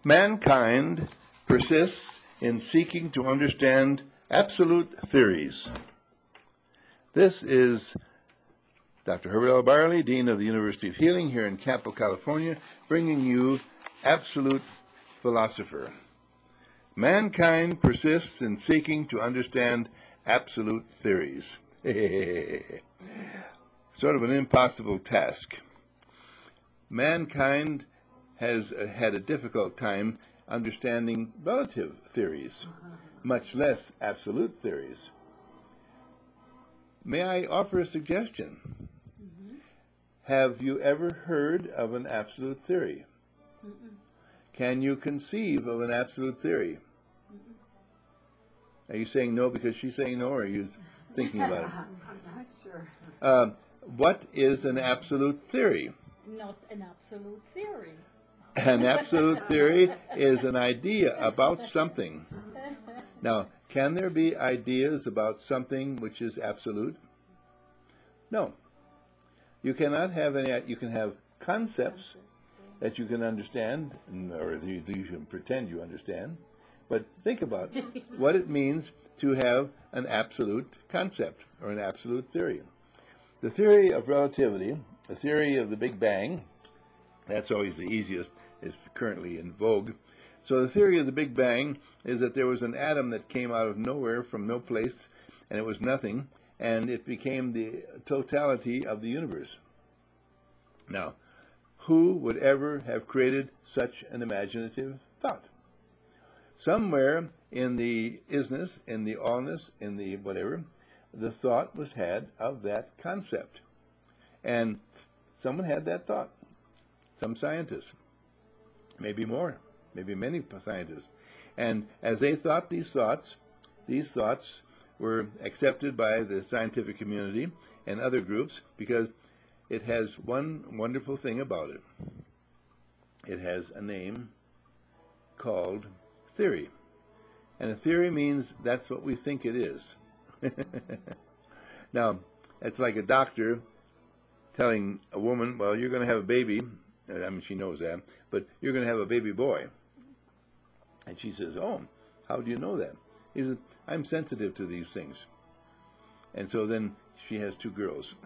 Mankind persists in seeking to understand absolute theories. This is Dr. Herbert L. Barley, Dean of the University of Healing here in Campo, California, bringing you Absolute Philosopher. Mankind persists in seeking to understand absolute theories. Sort of an impossible task. Mankind has had a difficult time understanding relative theories, much less absolute theories. May I offer a suggestion? Have you ever heard of an absolute theory? Can you conceive of an absolute theory? Are you saying no because she's saying no, or are you thinking about it? I'm not sure. What is an absolute theory? Not an absolute theory. An absolute theory is an idea about something. Now, can there be ideas about something which is absolute? No. You cannot have any. You can have concepts that you can understand, or you can pretend you understand. But think about what it means to have an absolute concept or an absolute theory. The theory of relativity, the theory of the Big Bang, that's always the easiest, is currently in vogue. So the theory of the Big Bang is that there was an atom that came out of nowhere, from no place, and it was nothing, and it became the totality of the universe. Now, who would ever have created such an imaginative thought? Somewhere in the isness, in the allness, in the whatever, the thought was had of that concept. And someone had that thought. Some scientists. Maybe more. Maybe many scientists. And as they thought these thoughts were accepted by the scientific community and other groups because it has one wonderful thing about it. It has a name called theory. And a theory means that's what we think it is. Now, it's like a doctor telling a woman, well, you're going to have a baby. I mean, she knows that, but you're going to have a baby boy. And she says, oh, how do you know that? He says, I'm sensitive to these things. And so then she has two girls.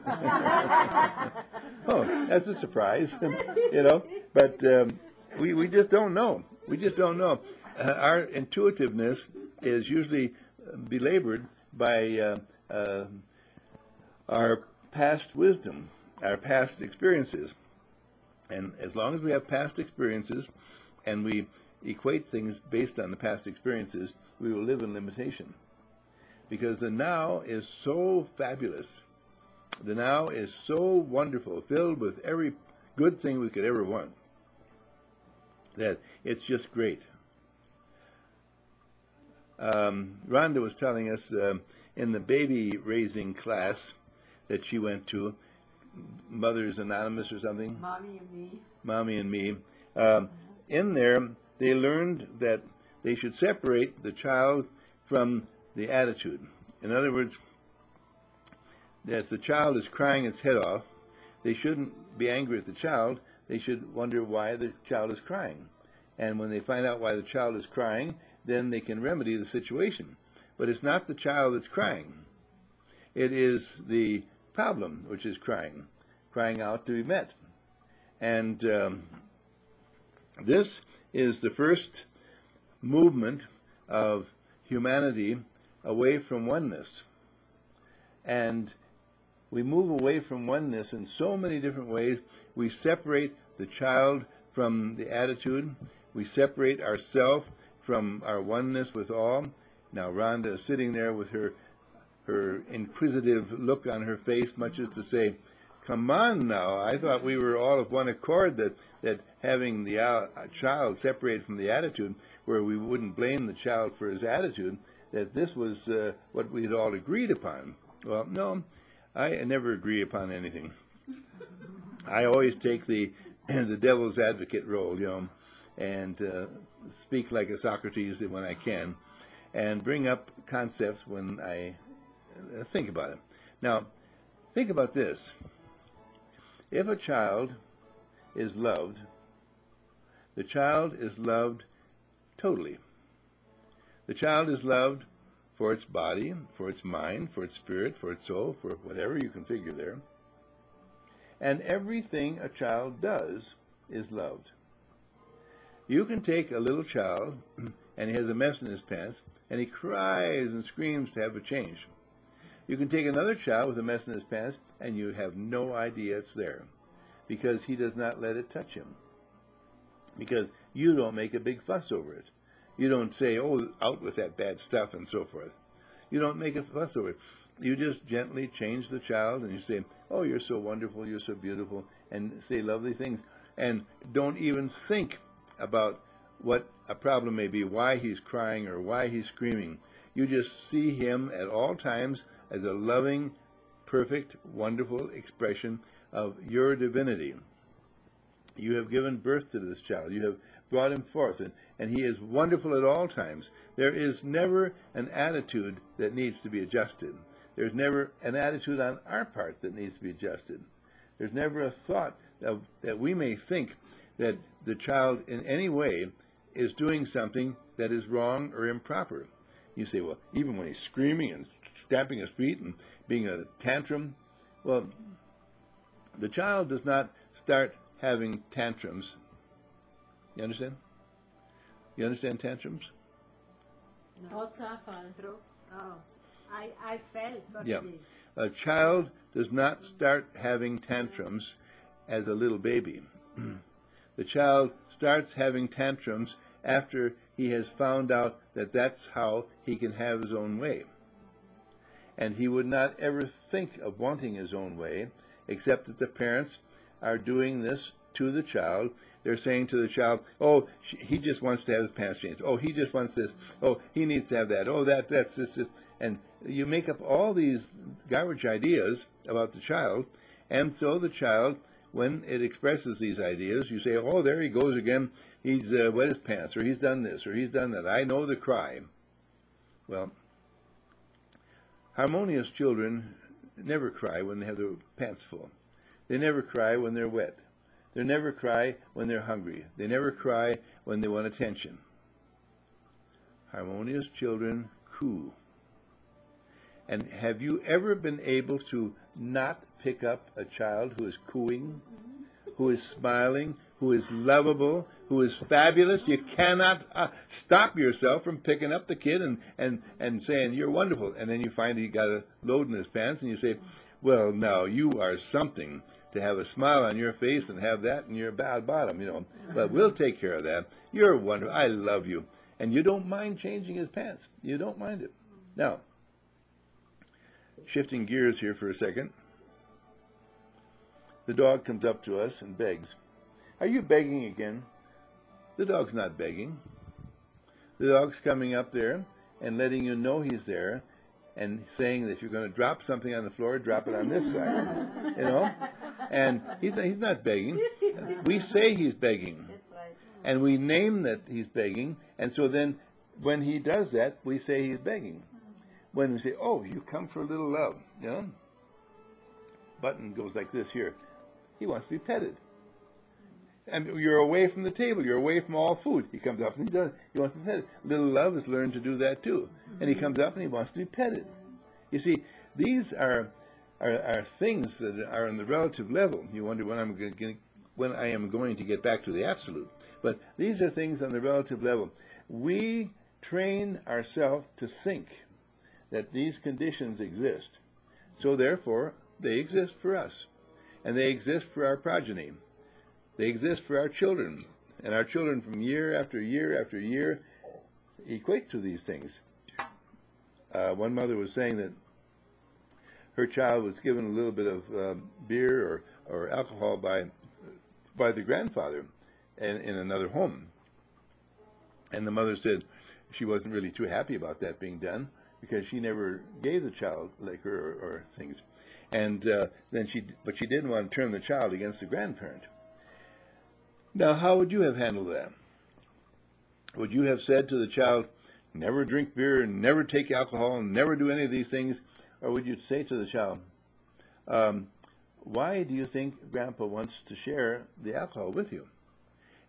Oh, that's a surprise, you know. But we just don't know. We just don't know. Our intuitiveness is usually belabored by our past wisdom, our past experiences. And as long as we have past experiences and we equate things based on the past experiences, we will live in limitation. Because the now is so fabulous. The now is so wonderful, filled with every good thing we could ever want, that it's just great. Rhonda was telling us in the baby raising class that she went to, Mothers Anonymous or something. Mommy and Me. In there, they learned that they should separate the child from the attitude. In other words, that if the child is crying its head off, they shouldn't be angry at the child. They should wonder why the child is crying. And when they find out why the child is crying, then they can remedy the situation. But it's not the child that's crying. It is the problem which is crying out to be met. And this is the first movement of humanity away from oneness. And we move away from oneness in so many different ways. We separate the child from the attitude. We separate ourselves from our oneness with all. Now Rhonda is sitting there with her inquisitive look on her face, much as to say, come on now, I thought we were all of one accord, that having the child separated from the attitude, where we wouldn't blame the child for his attitude, that this was what we had all agreed upon. Well, no, I never agree upon anything. I always take the devil's advocate role, you know, and speak like a Socrates when I can, and bring up concepts when I think about it. Now, think about this. If a child is loved, The child is loved totally. The child is loved for its body, for its mind, for its spirit, for its soul, for whatever you can figure there. And everything a child does is loved. You can take a little child, and he has a mess in his pants, and he cries and screams to have it changed. You can take another child with a mess in his pants, and you have no idea it's there, because he does not let it touch him. Because you don't make a big fuss over it. You don't say, oh, out with that bad stuff and so forth. You don't make a fuss over it. You just gently change the child and you say, oh, you're so wonderful, you're so beautiful, and say lovely things. And don't even think about what a problem may be, why he's crying or why he's screaming. You just see him at all times as a loving, perfect, wonderful expression of your divinity. You have given birth to this child. You have brought him forth, and he is wonderful at all times. There is never an attitude that needs to be adjusted. There's never an attitude on our part that needs to be adjusted. There's never a thought that we may think that the child in any way is doing something that is wrong or improper. You say, well, even when he's screaming and stamping his feet and being a tantrum, well, the child does not start having tantrums. You understand? You understand tantrums? No. I felt what Yeah. it is. A child does not start having tantrums as a little baby. The child starts having tantrums after he has found out that that's how he can have his own way. And he would not ever think of wanting his own way, except that the parents are doing this to the child. They're saying to the child, oh, he just wants to have his pants changed. Oh, he just wants this. Oh, he needs to have that. Oh, that's this. And you make up all these garbage ideas about the child. And so the child, when it expresses these ideas, you say, oh, there he goes again. He's wet his pants, or he's done this, or he's done that. I know the cry. Well, harmonious children never cry when they have their pants full. They never cry when they're wet. They never cry when they're hungry. They never cry when they want attention. Harmonious children coo. And have you ever been able to not pick up a child who is cooing, who is smiling, who is lovable, who is fabulous? You cannot stop yourself from picking up the kid and saying, you're wonderful. And then you find he got a load in his pants and you say, well, now you are something to have a smile on your face and have that in your bad bottom, you know. But we'll take care of that. You're wonderful. I love you. And you don't mind changing his pants. You don't mind it. Now, shifting gears here for a second. The dog comes up to us and begs. Are you begging again? The dog's not begging. The dog's coming up there and letting you know he's there and saying that if you're going to drop something on the floor, drop it on this side, you know? And he's not begging. We say he's begging. And we name that he's begging. And so then when he does that, we say he's begging. When we say, oh, you come for a little love, you know? Button goes like this here. He wants to be petted. And you're away from the table. You're away from all food. He comes up and he wants to be petted. Little love has learned to do that too. And he comes up and he wants to be petted. You see, these are things that are on the relative level. You wonder when I am going to get back to the absolute. But these are things on the relative level. We train ourselves to think that these conditions exist. So therefore, they exist for us. And they exist for our progeny. They exist for our children. And our children from year after year after year equate to these things. One mother was saying that her child was given a little bit of beer or alcohol by the grandfather in another home. And the mother said she wasn't really too happy about that being done because she never gave the child liquor or things. And but she didn't want to turn the child against the grandparent. Now, how would you have handled that? Would you have said to the child, never drink beer, never take alcohol, never do any of these things? Or would you say to the child, why do you think Grandpa wants to share the alcohol with you?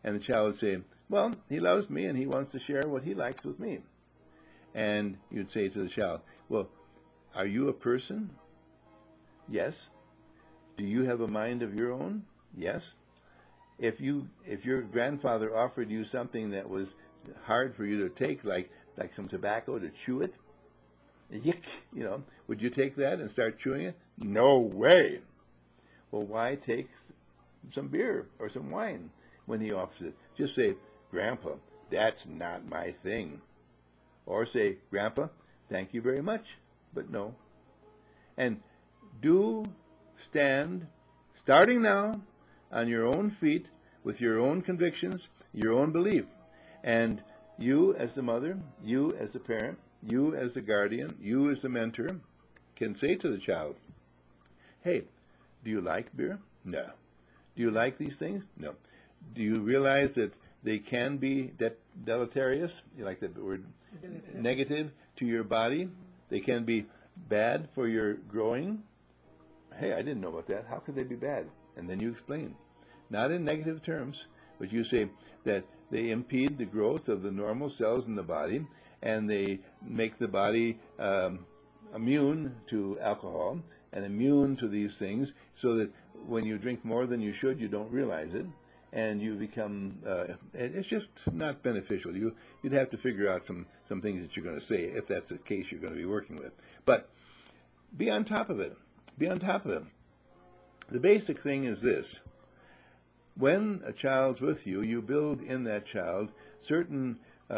And the child would say, well, he loves me and he wants to share what he likes with me. And you'd say to the child, well, are you a person? Yes. Do you have a mind of your own? Yes. If your grandfather offered you something that was hard for you to take, like some tobacco, to chew it, yick, would you take that and start chewing it? No way. Well, why take some beer or some wine when he offers it? Just say, Grandpa, that's not my thing. Or say, Grandpa, thank you very much, but no. And do stand, starting now, on your own feet, with your own convictions, your own belief. And you as the mother, you as the parent, you as the guardian, you as the mentor, can say to the child, hey, do you like beer? No. Do you like these things? No. Do you realize that they can be deleterious? You like that word? Negative to your body. They can be bad for your growing. Hey, I didn't know about that. How could they be bad? And then you explain. Not in negative terms, but you say that they impede the growth of the normal cells in the body, and they make the body immune to alcohol and immune to these things, so that when you drink more than you should, you don't realize it, and you become, it's just not beneficial. You'd have to figure out some things that you're going to say, if that's the case you're going to be working with. But be on top of it. Be on top of it. The basic thing is this. When a child's with you, you build in that child certain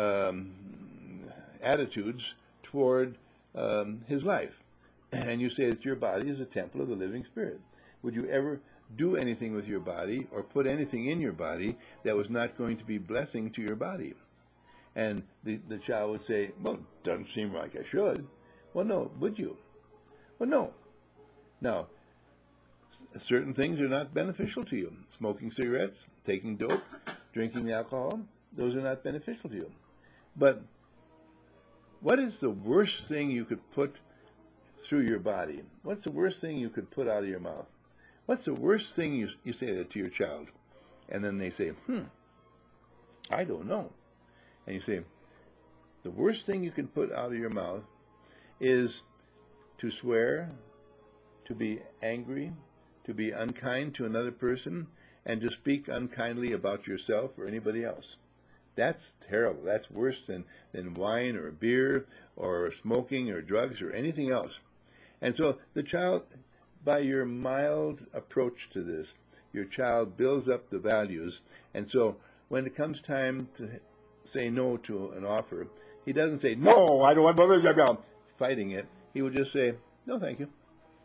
attitudes toward his life. And you say that your body is a temple of the living Spirit. Would you ever do anything with your body or put anything in your body that was not going to be blessing to your body? And the child would say, well, it doesn't seem like I should. Well, no, would you? Well, no. Now, certain things are not beneficial to you. Smoking cigarettes, taking dope, drinking alcohol, those are not beneficial to you. But what is the worst thing you could put through your body? What's the worst thing you could put out of your mouth? What's the worst thing you say that to your child? And then they say, I don't know. And you say, the worst thing you can put out of your mouth is to swear, to be angry, to be unkind to another person, and to speak unkindly about yourself or anybody else. That's terrible. That's worse than wine or beer or smoking or drugs or anything else. And so the child, by your mild approach to this, your child builds up the values. And so when it comes time to say no to an offer, he doesn't say, no, I don't want to, fighting it. He will just say, no, thank you.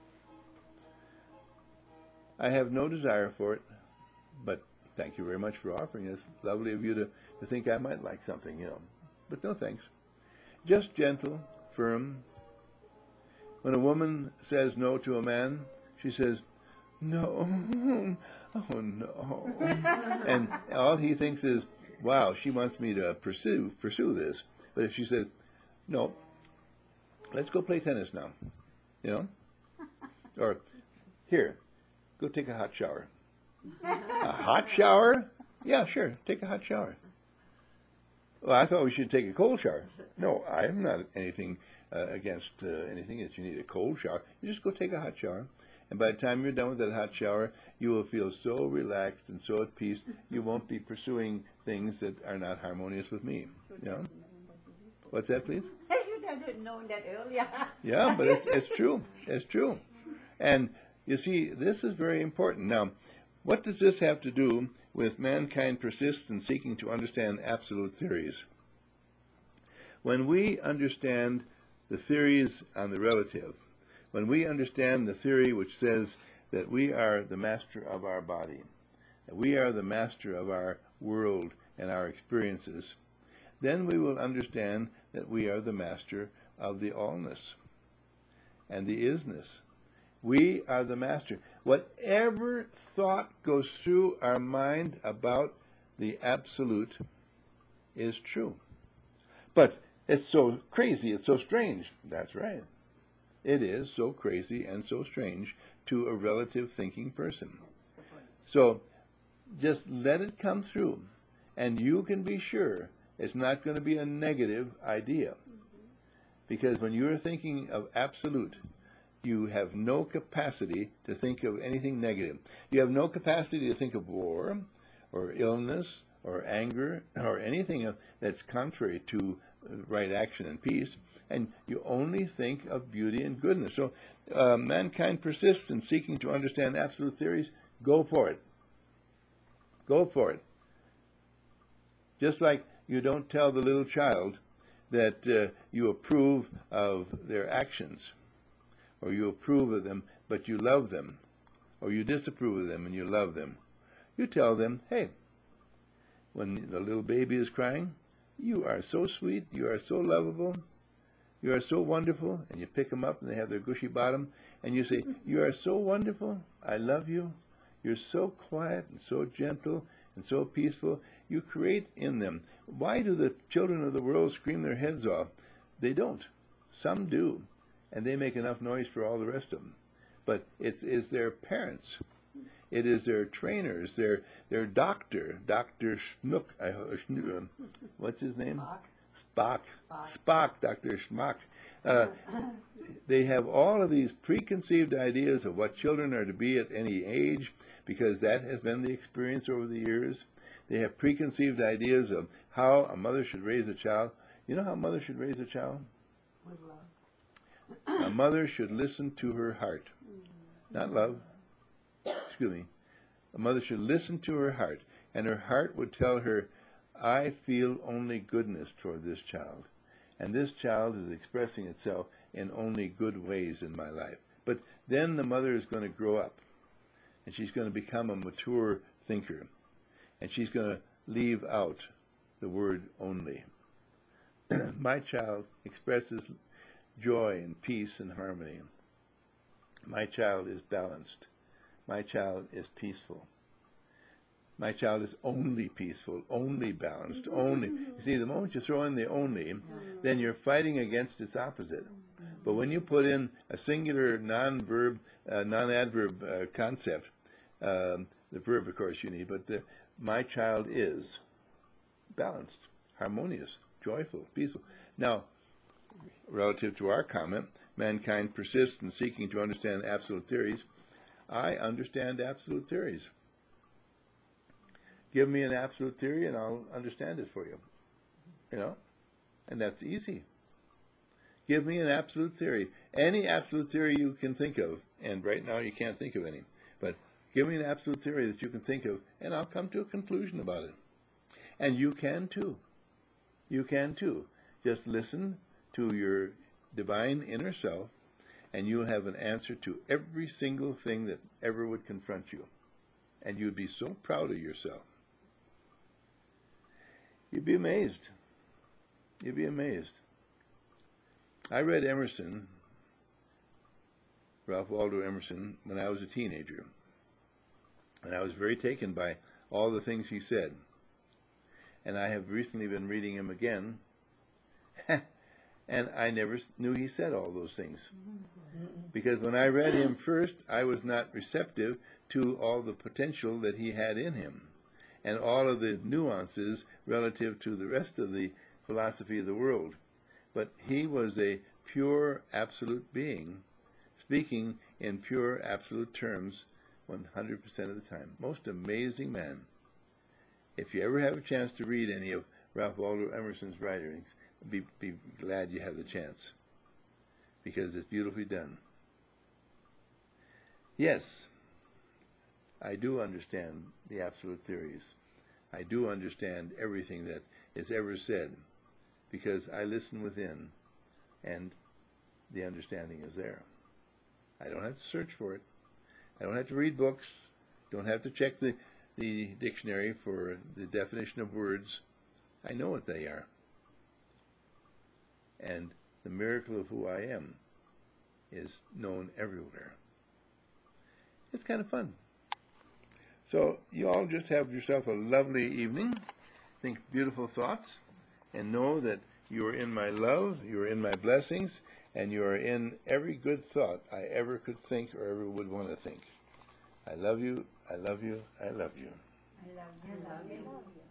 I have no desire for it, but thank you very much for offering. It's lovely of you to think I might like something, but no thanks. Just gentle, firm. When a woman says no to a man, she says, no, oh no. And all he thinks is, wow, she wants me to pursue this. But if she says, no, let's go play tennis now, or here, go take a hot shower. A hot shower? Yeah, sure, take a hot shower. Well, I thought we should take a cold shower. No, I'm not anything against anything that you need a cold shower. You just go take a hot shower. And by the time you're done with that hot shower, you will feel so relaxed and so at peace, you won't be pursuing things that are not harmonious with me. What's that, please? I should have known that earlier. Yeah, but it's true. It's true. And you see, this is very important. Now, what does this have to do with mankind persists in seeking to understand absolute theories? When we understand the theories on the relative, when we understand the theory which says that we are the master of our body, that we are the master of our world and our experiences, then we will understand that we are the master of the allness and the isness. We are the master. Whatever thought goes through our mind about the absolute is true. But it's so crazy, it's so strange. That's right. It is so crazy and so strange to a relative thinking person. So just let it come through. And you can be sure it's not going to be a negative idea. Because when you're thinking of absolute, you have no capacity to think of anything negative. You have no capacity to think of war or illness or anger or anything that's contrary to right action and peace. And you only think of beauty and goodness. So mankind persists in seeking to understand absolute theories. Go for it. Go for it. Just like you don't tell the little child that you approve of their actions, or you approve of them, but you love them, or you disapprove of them and you love them. You tell them, hey, when the little baby is crying, you are so sweet, you are so lovable, you are so wonderful, and you pick them up and they have their gushy bottom, and you say, you are so wonderful, I love you, you're so quiet and so gentle and so peaceful. You create in them. Why do the children of the world scream their heads off? They don't. Some do, and they make enough noise for all the rest of them. But it is their parents. It is their trainers, their doctor, Dr. Schnook, what's his name? Spock, Dr. Schmock. They have all of these preconceived ideas of what children are to be at any age, because that has been the experience over the years. They have preconceived ideas of how a mother should raise a child. You know how a mother should raise a child? With love. A mother should listen to her heart, not love. Excuse me. A mother should listen to her heart, and her heart would tell her, I feel only goodness toward this child, and this child is expressing itself in only good ways in my life. But then the mother is going to grow up, and she's going to become a mature thinker, and she's going to leave out the word only. My child expresses joy and peace and harmony. My child is balanced. My child is peaceful. My child is only peaceful, only balanced, only. You see, the moment you throw in the only, then you're fighting against its opposite. But when you put in a singular non-verb, non-adverb concept, the verb, of course, you need, but my child is balanced, harmonious, joyful, peaceful. Now, relative to our comment, mankind persists in seeking to understand absolute theories. I understand absolute theories. Give me an absolute theory and I'll understand it for you. You know? And that's easy. Give me an absolute theory. Any absolute theory you can think of, and right now you can't think of any, but give me an absolute theory that you can think of, and I'll come to a conclusion about it. And you can too. You can too. Just listen to your divine inner self, and you'll have an answer to every single thing that ever would confront you. And you'd be so proud of yourself. You'd be amazed. You'd be amazed. I read Emerson, Ralph Waldo Emerson, when I was a teenager. And I was very taken by all the things he said. And I have recently been reading him again. And I never knew he said all those things. Because when I read him first, I was not receptive to all the potential that he had in him, and all of the nuances relative to the rest of the philosophy of the world. But he was a pure, absolute being, speaking in pure, absolute terms 100% of the time. Most amazing man. If you ever have a chance to read any of Ralph Waldo Emerson's writings, be glad you have the chance, because it's beautifully done. Yes, I do understand the absolute theories. I do understand everything that is ever said, because I listen within, and the understanding is there. I don't have to search for it. I don't have to read books. Don't have to check the dictionary for the definition of words. I know what they are. And the miracle of who I am is known everywhere. It's kind of fun. So you all just have yourself a lovely evening. Think beautiful thoughts, and know that you are in my love, you are in my blessings, and you are in every good thought I ever could think or ever would want to think. I love you, I love you, I love you. I love you.